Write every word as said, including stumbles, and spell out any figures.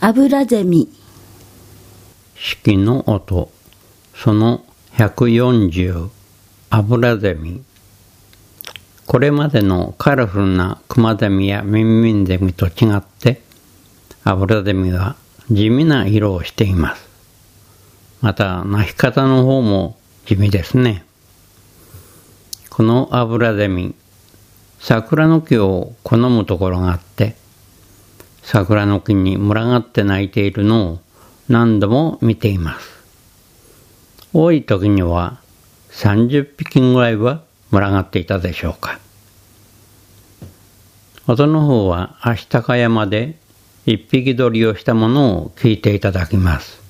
アブラゼミ。 式の音、そのひゃくよんじゅう、アブラゼミ。これまでのカラフルなクマゼミやミンミンゼミと違って、アブラゼミは地味な色をしています。また、鳴き方の方も地味ですね。このアブラゼミ、桜の木を好むところがあって、桜の木に群がって鳴いているのを何度も見ています。多い時にはさんじゅっぴきぐらいは群がっていたでしょうか。音の方は足高山で一匹取りをしたものを聞いていただきます。